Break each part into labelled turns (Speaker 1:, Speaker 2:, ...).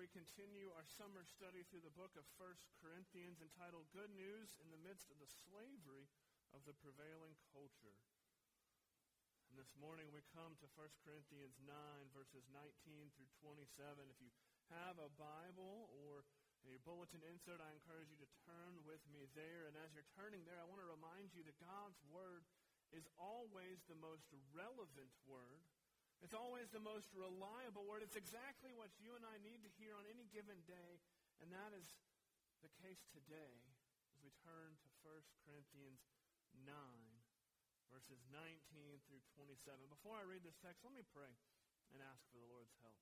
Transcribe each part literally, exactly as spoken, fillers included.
Speaker 1: we continue our summer study through the book of First Corinthians entitled Good News in the Midst of the Slavery of the Prevailing Culture. And this morning we come to First Corinthians nine, verses nineteen through twenty-seven. If you have a Bible or a bulletin insert, I encourage you to turn with me there. And as you're turning there, I want to remind you that God's Word is always the most relevant Word. It's always the most reliable Word. It's exactly what you and I need to hear on any given day, and that is the case today as we turn to First Corinthians nine, verses nineteen through twenty-seven. Before I read this text, let me pray and ask for the Lord's help.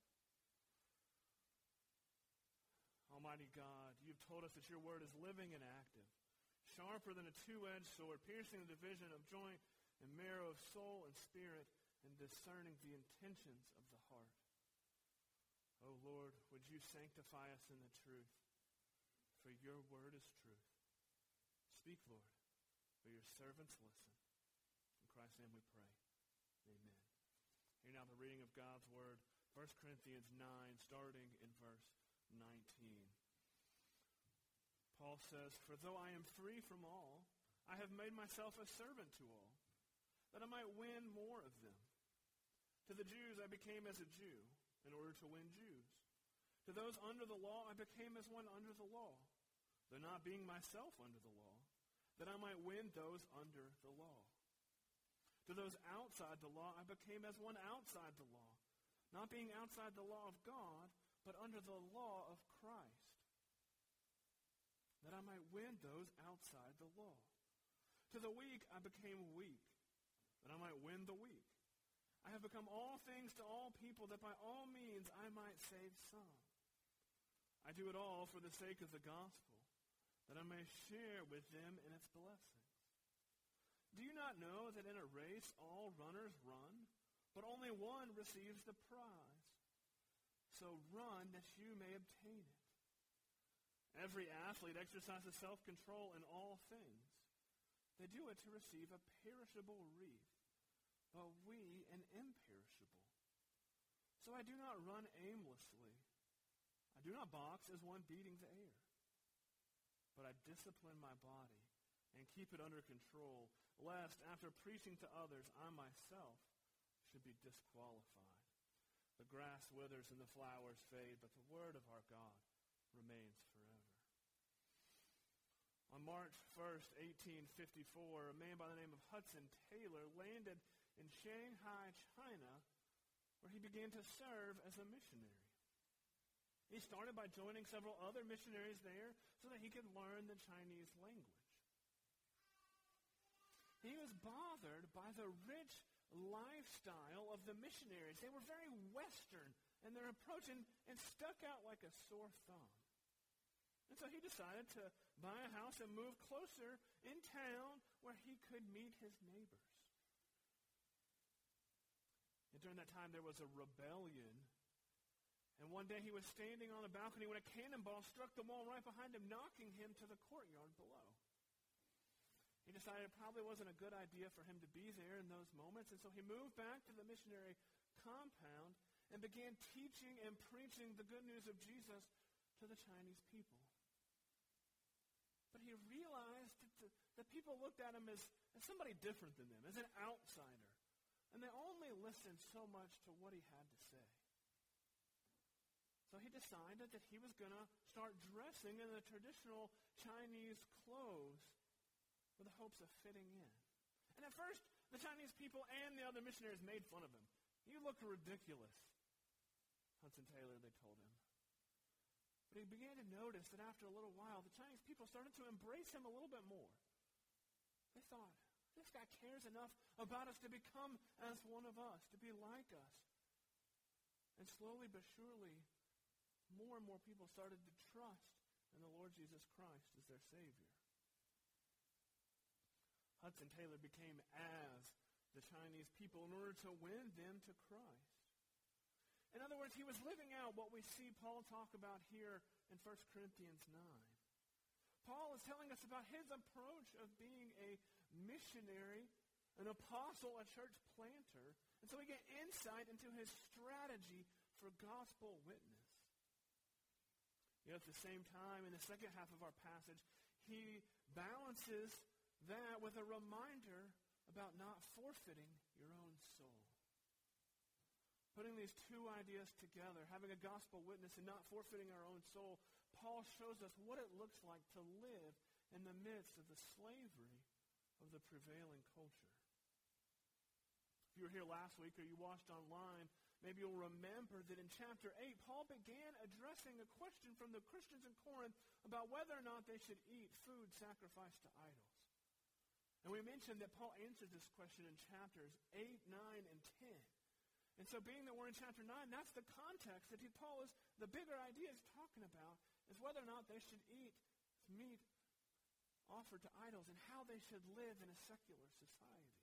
Speaker 1: Almighty God, you've told us that your Word is living and active, sharper than a two-edged sword, piercing the division of joint and marrow of soul and spirit, and discerning the intentions of the heart. O Lord, would you sanctify us in the truth, for your word is truth. Speak, Lord, for your servants listen. In Christ's name we pray. Amen. Hear now the reading of God's word, First Corinthians nine, starting in verse nineteen. Paul says, "For though I am free from all, I have made myself a servant to all, that I might win more of them. To the Jews I became as a Jew, in order to win Jews. To those under the law I became as one under the law, though not being myself under the law, that I might win those under the law. To those outside the law I became as one outside the law, not being outside the law of God, but under the law of Christ, that I might win those outside the law. To the weak I became weak, that I might win the weak. I have become all things to all people, that by all means I might save some. I do it all for the sake of the gospel, that I may share with them in its blessings. Do you not know that in a race all runners run, but only one receives the prize? So run that you may obtain it. Every athlete exercises self-control in all things. They do it to receive a perishable wreath, but we an imperishable. So I do not run aimlessly. I do not box as one beating the air. But I discipline my body and keep it under control, lest after preaching to others, I myself should be disqualified. The grass withers and the flowers fade, but the word of our God remains forever." On March first, eighteen fifty-four, a man by the name of Hudson Taylor landed in Shanghai, China, where he began to serve as a missionary. He started by joining several other missionaries there so that he could learn the Chinese language. He was bothered by the rich lifestyle of the missionaries. They were very Western in their approach and, and stuck out like a sore thumb. And so he decided to buy a house and move closer in town where he could meet his neighbors. And during that time, there was a rebellion. And one day he was standing on a balcony when a cannonball struck the wall right behind him, knocking him to the courtyard below. He decided it probably wasn't a good idea for him to be there in those moments, and so he moved back to the missionary compound and began teaching and preaching the good news of Jesus to the Chinese people. But he realized that the, the people looked at him as, as somebody different than them, as an outsider. And they only listened so much to what he had to say. So he decided that he was going to start dressing in the traditional Chinese clothes with the hopes of fitting in. And at first, the Chinese people and the other missionaries made fun of him. "You look ridiculous," Hudson Taylor, they told him. But he began to notice that after a little while, the Chinese people started to embrace him a little bit more. They thought, this guy cares enough about us to become as one of us, to be like us. And slowly but surely, more and more people started to trust in the Lord Jesus Christ as their Savior. Hudson Taylor became as the Chinese people in order to win them to Christ. In other words, he was living out what we see Paul talk about here in First Corinthians nine. Paul is telling us about his approach of being a missionary, an apostle, a church planter. And so we get insight into his strategy for gospel witness. at the same time, in the second half of our passage, he balances that with a reminder about not forfeiting your own soul. Putting these two ideas together, having a gospel witness and not forfeiting our own soul, Paul shows us what it looks like to live in the midst of the slavery of the prevailing culture. If you were here last week or you watched online, maybe you'll remember that in chapter eight, Paul began addressing a question from the Christians in Corinth about whether or not they should eat food sacrificed to idols. And we mentioned that Paul answered this question in chapters eight, nine, and ten. And so being that we're in chapter nine, that's the context that he, Paul is, the bigger idea he's talking about is whether or not they should eat meat offered to idols and how they should live in a secular society.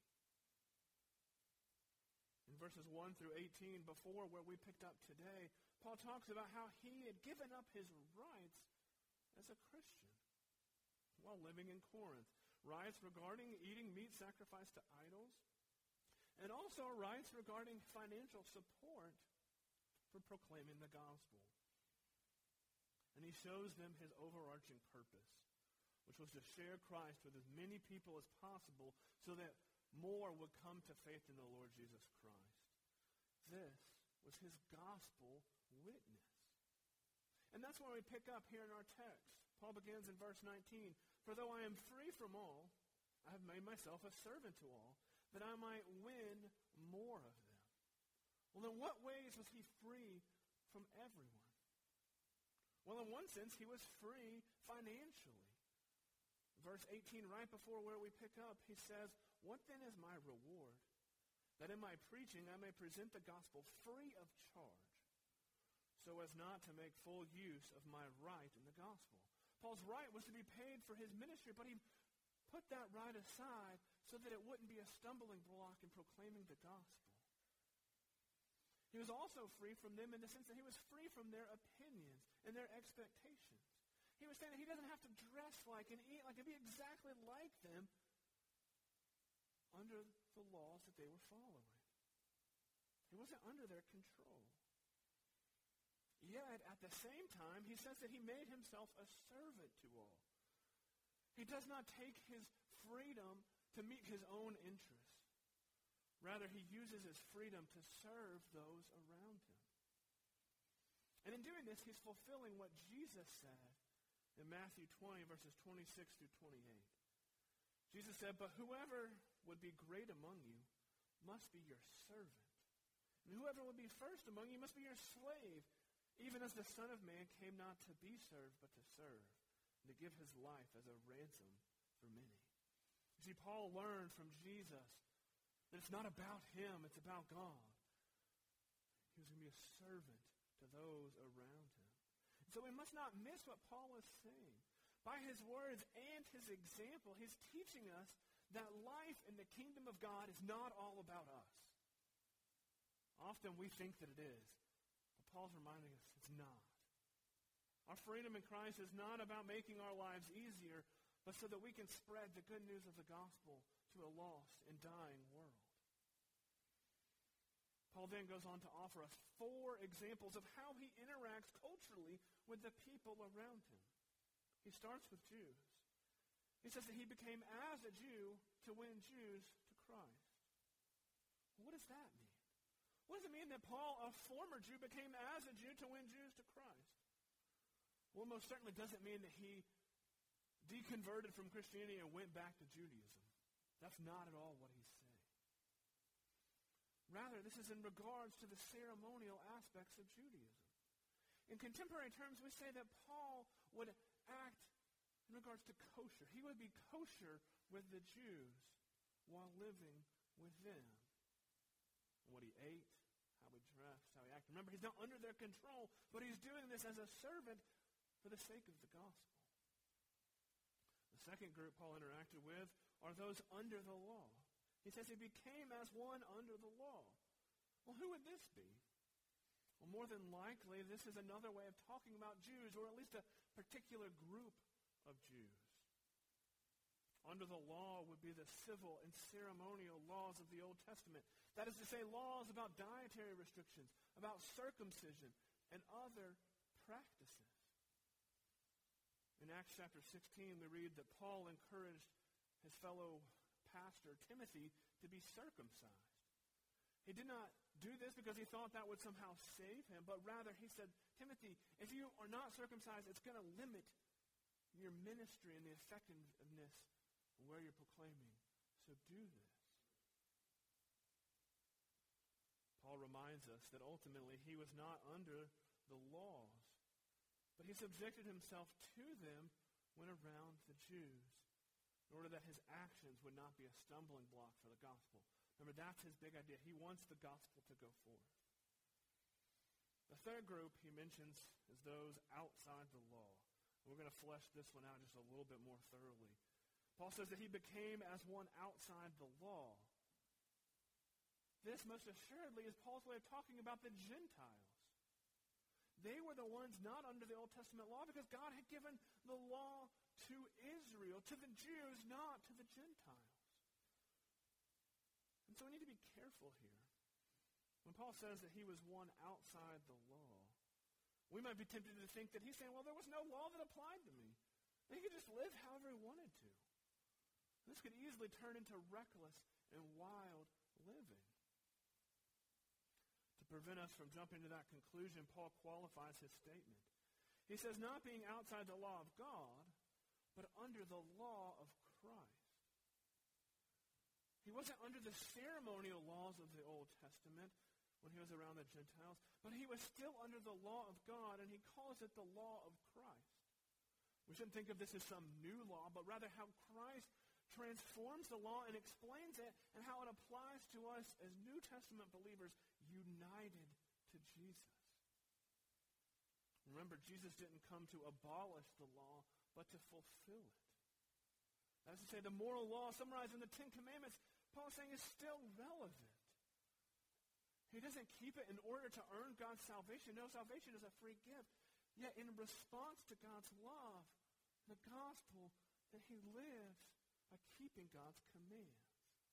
Speaker 1: In verses one through eighteen, before where we picked up today, Paul talks about how he had given up his rights as a Christian while living in Corinth. Rights regarding eating meat sacrificed to idols, and also rights regarding financial support for proclaiming the gospel. And he shows them his overarching purpose, which was to share Christ with as many people as possible so that more would come to faith in the Lord Jesus Christ. This was his gospel witness. And that's where we pick up here in our text. Paul begins in verse nineteen, "For though I am free from all, I have made myself a servant to all, that I might win more of them." Well, in what ways was he free from everyone? Well, in one sense, he was free financially. Verse eighteen, right before where we pick up, he says, "What then is my reward? That in my preaching I may present the gospel free of charge, so as not to make full use of my right in the gospel." Paul's right was to be paid for his ministry, but he put that right aside so that it wouldn't be a stumbling block in proclaiming the gospel. He was also free from them in the sense that he was free from their opinions and their expectations. He was saying that he doesn't have to dress like and eat like and be exactly like them under the laws that they were following. He wasn't under their control. Yet, at the same time, he says that he made himself a servant to all. He does not take his freedom to meet his own interests. Rather, he uses his freedom to serve those around him. And in doing this, he's fulfilling what Jesus said in Matthew twenty, verses twenty-six through twenty-eight. Jesus said, "But whoever would be great among you must be your servant. And whoever would be first among you must be your slave, even as the Son of Man came not to be served, but to serve, and to give his life as a ransom for many." You see, Paul learned from Jesus that it's not about him, it's about God. He was going to be a servant to those around him. And so we must not miss what Paul is saying. By his words and his example, he's teaching us that life in the kingdom of God is not all about us. Often we think that it is. But Paul's reminding us it's not. Our freedom in Christ is not about making our lives easier, but so that we can spread the good news of the gospel to a lost and dying world. Paul then goes on to offer us four examples of how he interacts culturally with the people around him. He starts with Jews. He says that he became as a Jew to win Jews to Christ. What does that mean? What does it mean that Paul, a former Jew, became as a Jew to win Jews to Christ? Well, most certainly doesn't mean that he deconverted from Christianity and went back to Judaism. That's not at all what he's saying. Rather, this is in regards to the ceremonial aspects of Judaism. In contemporary terms, we say that Paul would act in regards to kosher. He would be kosher with the Jews while living with them. What he ate, how he dressed, how he acted. Remember, he's not under their control, but he's doing this as a servant for the sake of the gospel. The second group Paul interacted with are those under the law. He says he became as one under the law. Well, who would this be? Well, more than likely, this is another way of talking about Jews, or at least a particular group of Jews. Under the law would be the civil and ceremonial laws of the Old Testament. That is to say, laws about dietary restrictions, about circumcision, and other practices. Acts chapter sixteen, we read that Paul encouraged his fellow pastor, Timothy, to be circumcised. He did not do this because he thought that would somehow save him, but rather he said, Timothy, if you are not circumcised, it's going to limit your ministry and the effectiveness of where you're proclaiming. So do this. Paul reminds us that ultimately he was not under the laws, but he subjected himself to them when around the Jews, in order that his actions would not be a stumbling block for the gospel. Remember, that's his big idea. He wants the gospel to go forth. The third group he mentions is those outside the law. We're going to flesh this one out just a little bit more thoroughly. Paul says that he became as one outside the law. This most assuredly is Paul's way of talking about the Gentiles. They were the ones not under the Old Testament law because God had given the law to Israel, to the Jews, not to the Gentiles. And so we need to be careful here. When Paul says that he was one outside the law, we might be tempted to think that he's saying, well, there was no law that applied to me. He could just live however he wanted to. This could easily turn into reckless and wild living. To prevent us from jumping to that conclusion, Paul qualifies his statement. He says, not being outside the law of God, but under the law of Christ. He wasn't under the ceremonial laws of the Old Testament when he was around the Gentiles, but he was still under the law of God, and he calls it the law of Christ. We shouldn't think of this as some new law, but rather how Christ transforms the law and explains it, and how it applies to us as New Testament believers united to Jesus. Remember, Jesus didn't come to abolish the law, but to fulfill it. That is to say, the moral law summarized in the Ten Commandments, Paul is saying, is still relevant. He doesn't keep it in order to earn God's salvation. No, salvation is a free gift. Yet in response to God's love, the gospel, that he lives by keeping God's commands.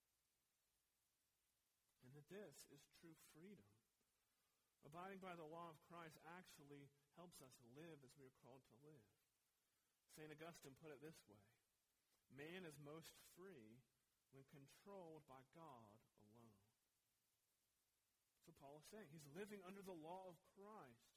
Speaker 1: And that this is true freedom. Abiding by the law of Christ actually helps us live as we are called to live. Saint Augustine put it this way: man is most free when controlled by God alone. So Paul is saying he's living under the law of Christ.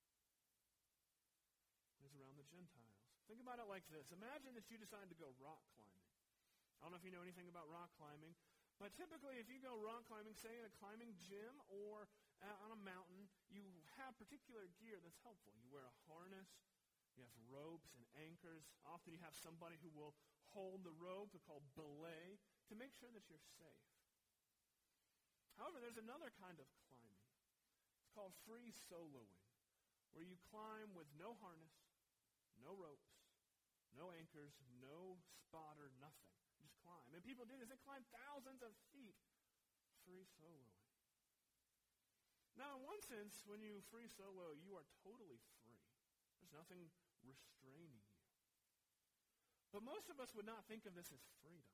Speaker 1: He's around the Gentiles. Think about it like this. Imagine that you decide to go rock climbing. I don't know if you know anything about rock climbing, but typically if you go rock climbing, say in a climbing gym or uh, on a mountain, you have particular gear that's helpful. You wear a harness, you have ropes and anchors. Often you have somebody who will hold the rope, they're called belay, to make sure that you're safe. However, there's another kind of climbing. It's called free soloing, where you climb with no harness, no ropes, no anchors, no spotter, nothing. You just climb. And people do this. They climb thousands of feet free soloing. Now, in one sense, when you free solo, you are totally free. There's nothing restraining you. But most of us would not think of this as freedom.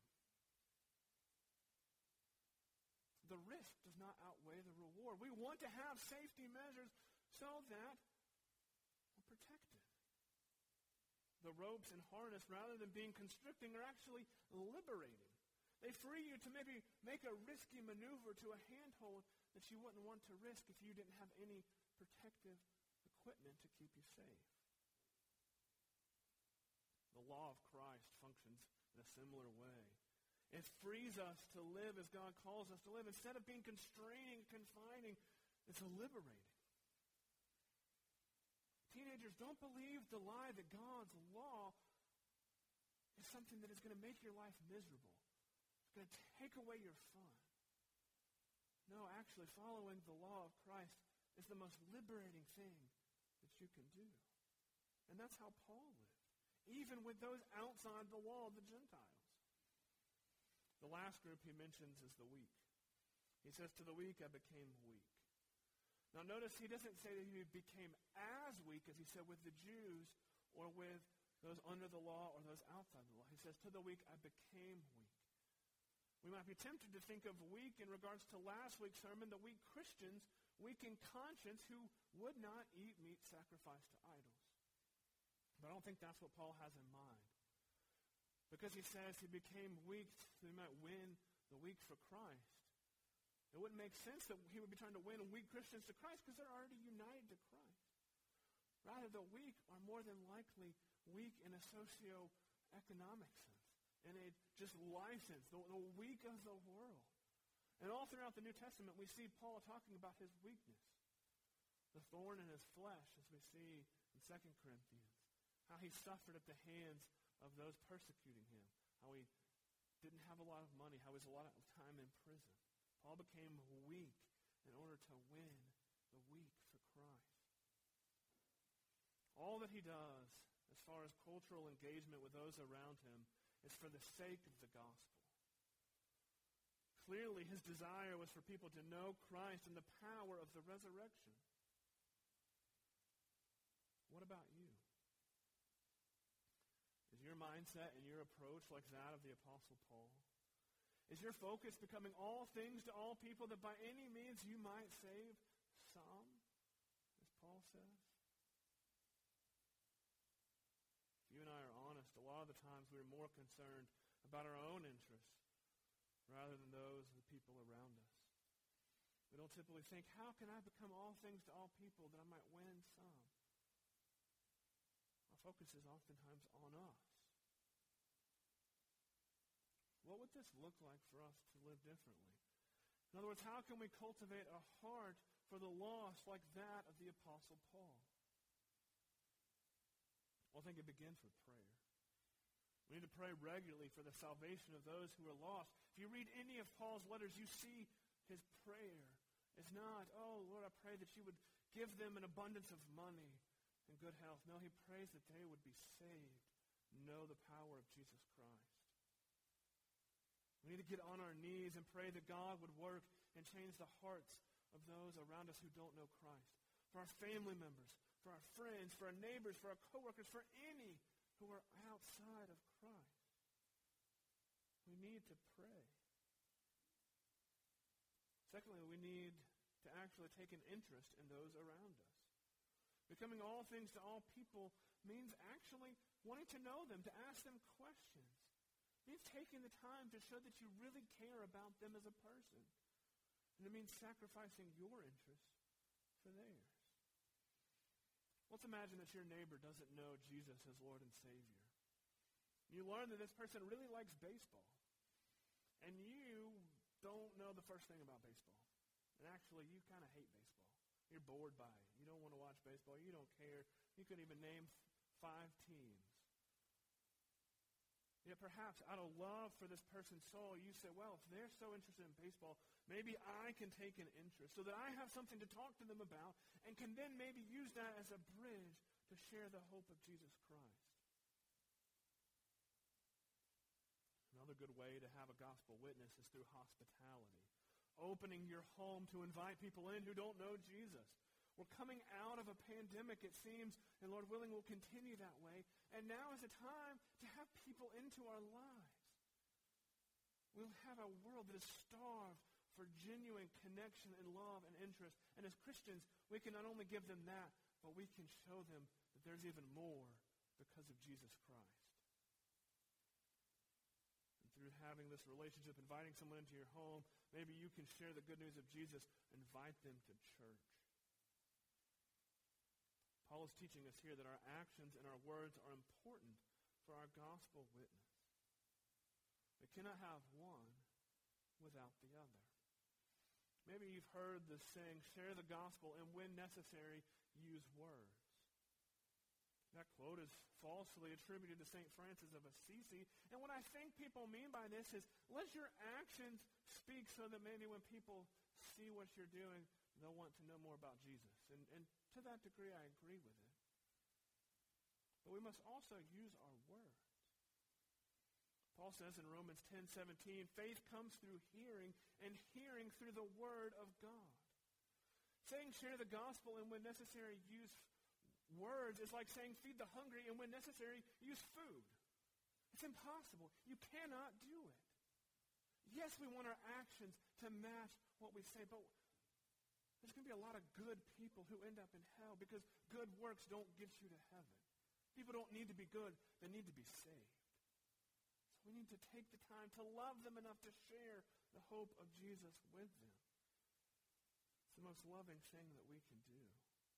Speaker 1: The risk does not outweigh the reward. We want to have safety measures so that we're protected. The ropes and harness, rather than being constricting, are actually liberating. They free you to maybe make a risky maneuver to a handhold that you wouldn't want to risk if you didn't have any protective equipment to keep you safe. The law of Christ functions in a similar way. It frees us to live as God calls us to live. Instead of being constraining, confining, it's liberating. Teenagers, don't believe the lie that God's law is something that is going to make your life miserable. It's going to take away your fun. No, actually, following the law of Christ is the most liberating thing that you can do. And that's how Paul lived, even with those outside the law of the Gentiles. The last group he mentions is the weak. He says, to the weak I became weak. Now notice he doesn't say that he became as weak as he said with the Jews or with those under the law or those outside the law. He says, to the weak I became weak. We might be tempted to think of weak in regards to last week's sermon, the weak Christians, weak in conscience, who would not eat meat sacrificed to idols. But I don't think that's what Paul has in mind. Because he says he became weak so he might win the weak for Christ. It wouldn't make sense that he would be trying to win weak Christians to Christ because they're already united to Christ. Rather, the weak are more than likely weak in a socio-economic sense, in a just life sense, the, the weak of the world. And all throughout the New Testament, we see Paul talking about his weakness, the thorn in his flesh, as we see in Second Corinthians, how he suffered at the hands of those persecuting him, how he didn't have a lot of money, how he was a lot of time in prison. Paul became weak in order to win the weak for Christ. All that he does, as far as cultural engagement with those around him, is for the sake of the gospel. Clearly, his desire was for people to know Christ and the power of the resurrection. What about you? Is your mindset and your approach like that of the Apostle Paul? Is your focus becoming all things to all people that by any means you might save some, as Paul says? If you and I are honest, a lot of the times we're more concerned about our own interests rather than those of the people around us. We don't typically think, how can I become all things to all people that I might win some? Our focus is oftentimes on us. What would this look like for us to live differently? In other words, how can we cultivate a heart for the lost like that of the Apostle Paul? Well, I think it begins with prayer. We need to pray regularly for the salvation of those who are lost. If you read any of Paul's letters, you see his prayer is not, oh, Lord, I pray that you would give them an abundance of money and good health. No, he prays that they would be saved, know the power of Jesus Christ. We need to get on our knees and pray that God would work and change the hearts of those around us who don't know Christ. For our family members, for our friends, for our neighbors, for our coworkers, for any who are outside of Christ. We need to pray. Secondly, we need to actually take an interest in those around us. Becoming all things to all people means actually wanting to know them, to ask them questions. It means taking the time to show that you really care about them as a person. And it means sacrificing your interest for theirs. Let's imagine that your neighbor doesn't know Jesus as Lord and Savior. You learn that this person really likes baseball. And you don't know the first thing about baseball. And actually, you kind of hate baseball. You're bored by it. You don't want to watch baseball. You don't care. You couldn't even name five teams. Yet perhaps out of love for this person's soul, you say, well, if they're so interested in baseball, maybe I can take an interest so that I have something to talk to them about and can then maybe use that as a bridge to share the hope of Jesus Christ. Another good way to have a gospel witness is through hospitality. Opening your home to invite people in who don't know Jesus. We're coming out of a pandemic, it seems, and Lord willing, we'll continue that way. And now is a time to have people into our lives. We'll have a world that is starved for genuine connection and love and interest. And as Christians, we can not only give them that, but we can show them that there's even more because of Jesus Christ. And through having this relationship, inviting someone into your home, maybe you can share the good news of Jesus, invite them to church. Paul is teaching us here that our actions and our words are important for our gospel witness. We cannot have one without the other. Maybe you've heard the saying, share the gospel, and when necessary, use words. That quote is falsely attributed to Saint Francis of Assisi. And what I think people mean by this is, let your actions speak so that maybe when people see what you're doing, they'll want to know more about Jesus. And, and to that degree, I agree with it. But we must also use our words. Paul says in Romans ten seventeen, faith comes through hearing, and hearing through the word of God. Saying share the gospel, and when necessary, use words is like saying feed the hungry, and when necessary, use food. It's impossible. You cannot do it. Yes, we want our actions to match what we say, but there's going to be a lot of good people who end up in hell because good works don't get you to heaven. People don't need to be good. They need to be saved. So we need to take the time to love them enough to share the hope of Jesus with them. It's the most loving thing that we can do.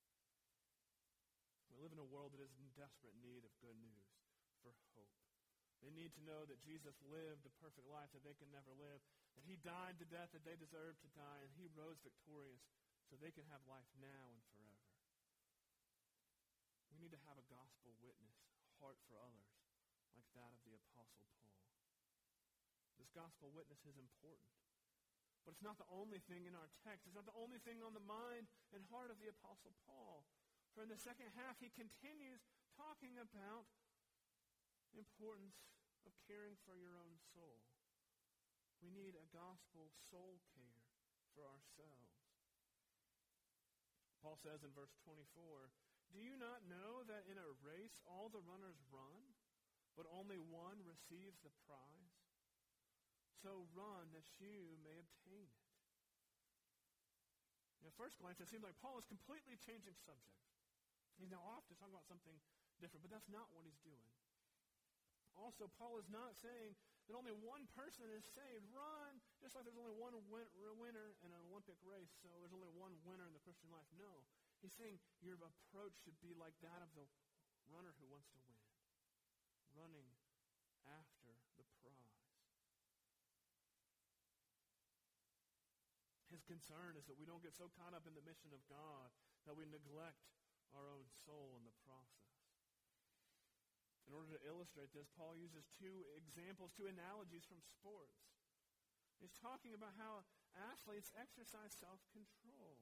Speaker 1: We live in a world that is in desperate need of good news for hope. They need to know that Jesus lived a perfect life that they can never live, that he died the death that they deserved to die, and he rose victorious so they can have life now and forever. We need to have a gospel witness, heart for others, like that of the Apostle Paul. This gospel witness is important. But it's not the only thing in our text. It's not the only thing on the mind and heart of the Apostle Paul. For in the second half, he continues talking about the importance of caring for your own soul. We need a gospel soul care for ourselves. Paul says in verse twenty-four, "Do you not know that in a race all the runners run, but only one receives the prize? So run that you may obtain it." At first glance, it seems like Paul is completely changing subject. He's now off to talk about something different, but that's not what he's doing. Also, Paul is not saying that only one person is saved. Run, just like there's only one win- winner in an Olympic race, so there's only one winner in the Christian life. No. He's saying your approach should be like that of the runner who wants to win, running after the prize. His concern is that we don't get so caught up in the mission of God that we neglect our own soul in the process. In order to illustrate this, Paul uses two examples, two analogies from sports. He's talking about how athletes exercise self-control.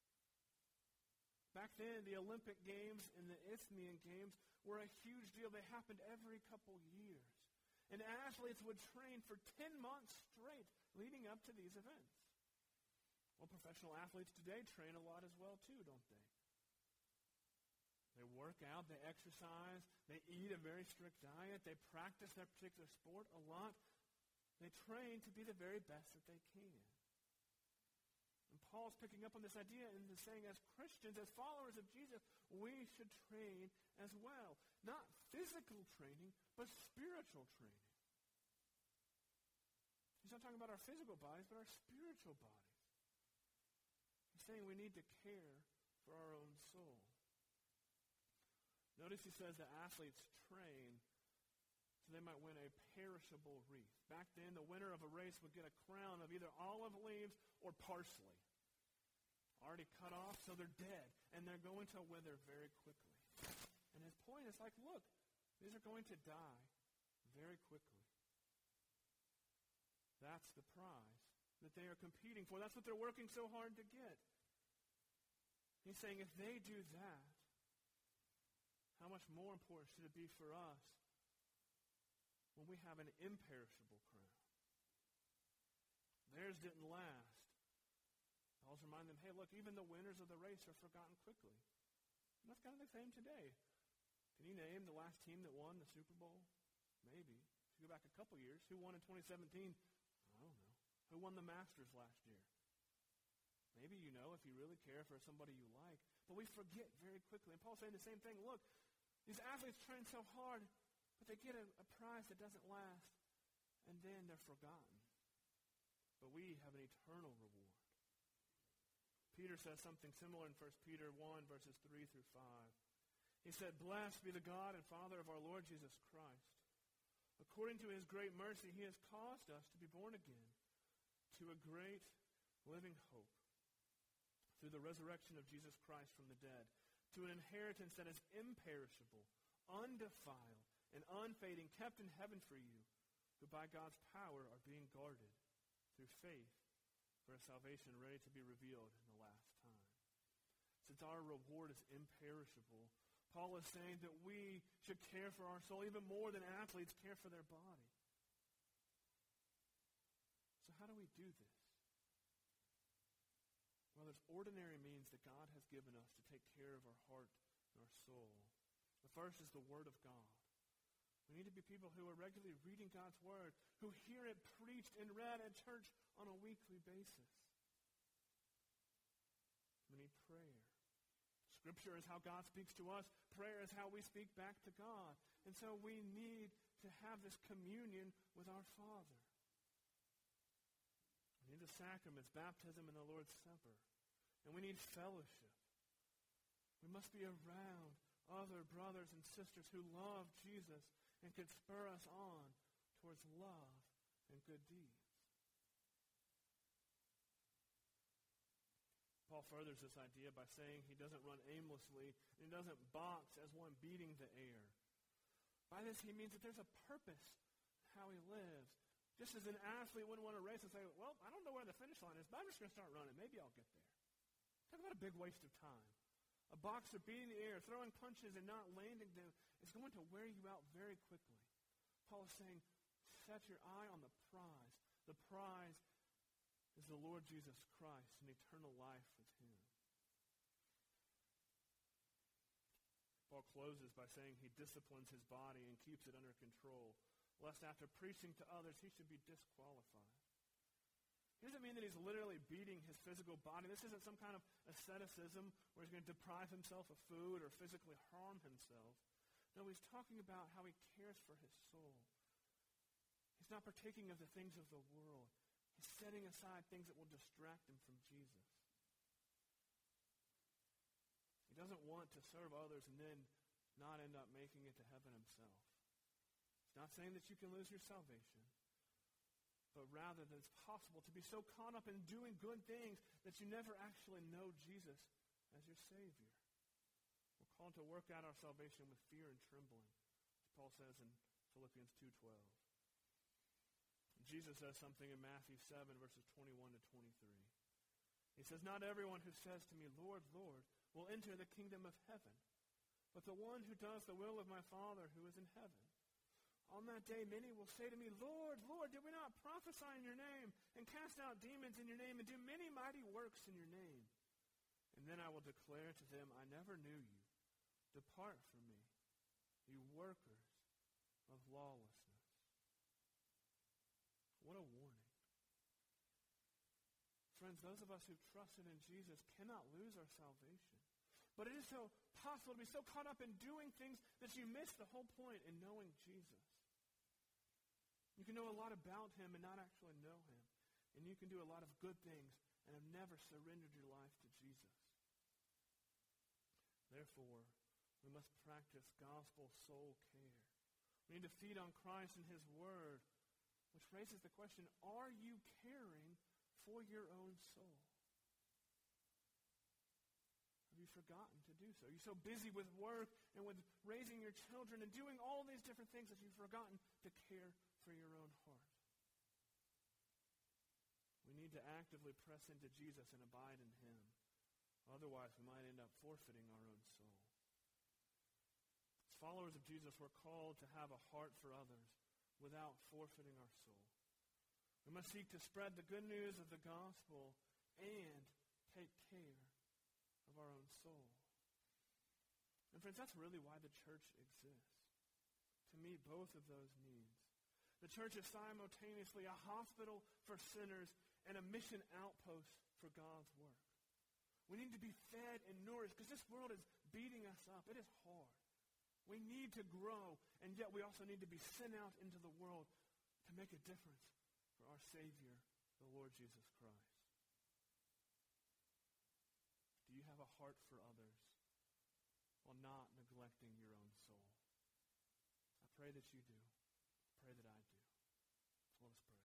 Speaker 1: Back then, the Olympic Games and the Isthmian Games were a huge deal. They happened every couple years. And athletes would train for ten months straight leading up to these events. Well, professional athletes today train a lot as well too, don't they? They work out, they exercise, they eat a very strict diet, they practice their particular sport a lot. They train to be the very best that they can. And Paul's picking up on this idea and is saying, as Christians, as followers of Jesus, we should train as well. Not physical training, but spiritual training. He's not talking about our physical bodies, but our spiritual bodies. He's saying we need to care for our own soul. Notice he says that athletes train so they might win a perishable wreath. Back then, the winner of a race would get a crown of either olive leaves or parsley. Already cut off, so they're dead, and they're going to wither very quickly. And his point is like, look, these are going to die very quickly. That's the prize that they are competing for. That's what they're working so hard to get. He's saying if they do that, how much more important should it be for us when we have an imperishable crown? Theirs didn't last. Paul's reminding them, hey, look, even the winners of the race are forgotten quickly. And that's kind of the same today. Can you name the last team that won the Super Bowl? Maybe. If you go back a couple years, who won in twenty seventeen? I don't know. Who won the Masters last year? Maybe you know if you really care for somebody you like. But we forget very quickly. And Paul's saying the same thing. Look, these athletes train so hard, but they get a, a prize that doesn't last, and then they're forgotten. But we have an eternal reward. Peter says something similar in First Peter one, verses three through five. He said, "Blessed be the God and Father of our Lord Jesus Christ. According to his great mercy, he has caused us to be born again to a great living hope through the resurrection of Jesus Christ from the dead, to an inheritance that is imperishable, undefiled, and unfading, kept in heaven for you, who by God's power are being guarded through faith for a salvation ready to be revealed in the last time." Since our reward is imperishable, Paul is saying that we should care for our soul even more than athletes care for their body. So how do we do this? Well, there's ordinary means that God has given us to take care of our heart and our soul. The first is the Word of God. We need to be people who are regularly reading God's Word, who hear it preached and read at church on a weekly basis. We need prayer. Scripture is how God speaks to us. Prayer is how we speak back to God. And so we need to have this communion with our Father. We need the sacraments, baptism, and the Lord's Supper. And we need fellowship. We must be around other brothers and sisters who love Jesus and can spur us on towards love and good deeds. Paul furthers this idea by saying he doesn't run aimlessly and he doesn't box as one beating the air. By this he means that there's a purpose in how he lives. Just as an athlete wouldn't want to race and say, well, I don't know where the finish line is, but I'm just going to start running. Maybe I'll get there. Talk about a big waste of time. A boxer beating the air, throwing punches and not landing them is going to wear you out very quickly. Paul is saying, set your eye on the prize. The prize is the Lord Jesus Christ and eternal life with him. Paul closes by saying he disciplines his body and keeps it under control, lest after preaching to others he should be disqualified. He doesn't mean that he's literally beating his physical body. This isn't some kind of asceticism where he's going to deprive himself of food or physically harm himself. No, he's talking about how he cares for his soul. He's not partaking of the things of the world. He's setting aside things that will distract him from Jesus. He doesn't want to serve others and then not end up making it to heaven himself. He's not saying that you can lose your salvation, but rather that it's possible to be so caught up in doing good things that you never actually know Jesus as your Savior. We're called to work out our salvation with fear and trembling, as Paul says in Philippians two twelve. Jesus says something in Matthew seven, verses twenty-one to twenty-three. He says, not everyone who says to me, Lord, Lord, will enter the kingdom of heaven, but the one who does the will of my Father who is in heaven. On that day, many will say to me, Lord, Lord, did we not prophesy in your name and cast out demons in your name and do many mighty works in your name? And then I will declare to them, I never knew you. Depart from me, you workers of lawlessness. What a warning. Friends, those of us who've trusted in Jesus cannot lose our salvation. But it is so possible to be so caught up in doing things that you miss the whole point in knowing Jesus. You can know a lot about him and not actually know him. And you can do a lot of good things and have never surrendered your life to Jesus. Therefore, we must practice gospel soul care. We need to feed on Christ and his word, which raises the question, are you caring for your own soul? Have you forgotten to do so? Are you so busy with work and with raising your children and doing all these different things that you've forgotten to care for your own heart? We need to actively press into Jesus and abide in him. Otherwise, we might end up forfeiting our own soul. As followers of Jesus, we're called to have a heart for others without forfeiting our soul. We must seek to spread the good news of the gospel and take care of our own soul. And friends, that's really why the church exists. To meet both of those needs. The church is simultaneously a hospital for sinners and a mission outpost for God's work. We need to be fed and nourished because this world is beating us up. It is hard. We need to grow, and yet we also need to be sent out into the world to make a difference for our Savior, the Lord Jesus Christ. Do you have a heart for others while not neglecting your own soul? I pray that you do. I pray that I do.